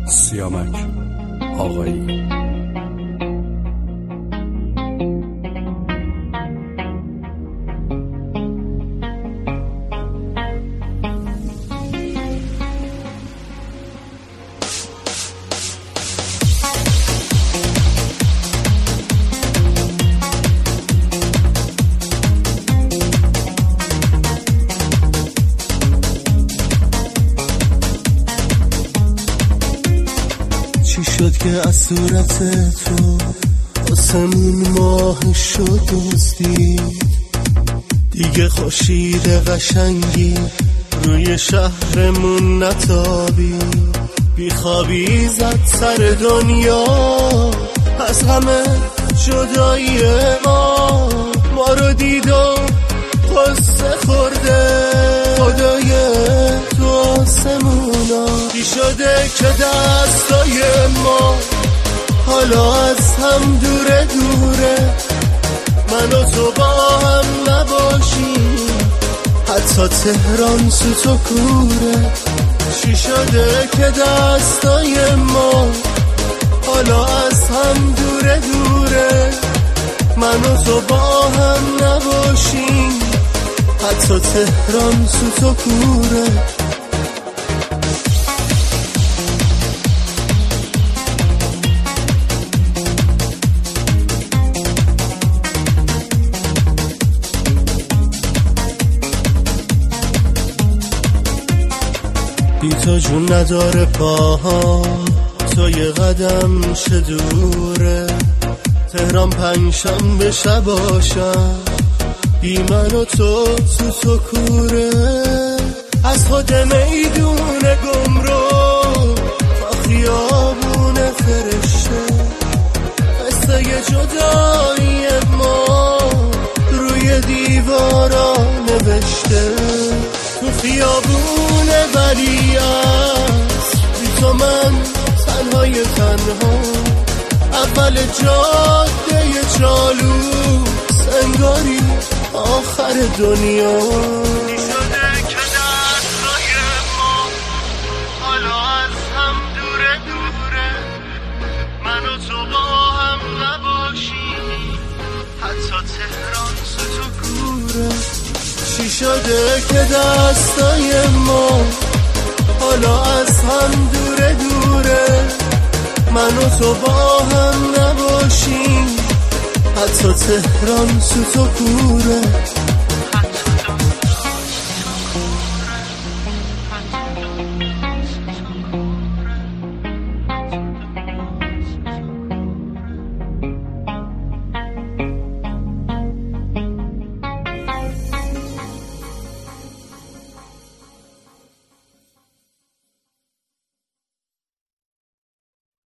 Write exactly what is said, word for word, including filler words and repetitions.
سیامک آقایی. چی شد که از صورت تو آسمون ماه شد دزدید؟ دیگه خورشید قشنگی روی شهرمون نتابی، بیخوابی زد سر دنیا از همه جدایی ما، ما رو دید و قصه خورده خدای تو آسمونا. چی شده که دستای ما حالا از هم دوره دوره، من و تو با هم نباشیم حتی تهران سوت و کوره. چی شده که دستای ما حالا از هم دوره دوره، من و تو با هم نباشیم حتی تهران سوت و کوره. بی تو جون نداره پاهام، تو یه قدم چه دوره، تهران پنجشنبه شباشم بی من و تو تو تو کوره. از خود میدون گمرو تا خیابون فرشته، قصه جدایی ما روی دیوارا نوشته. تو خیابون ولیعصر بی تو من تنهای تنها، اول جاده چالوس انگاری آخر دنیا. چی شده که دستای ما حالا از هم دوره دوره، من و تو با هم نباشیم حتی تهران سوت و کوره. چی شده که دستای ما حالا از هم دوره دوره، من و تو با هم نباشیم حتی تهران سوت و کوره.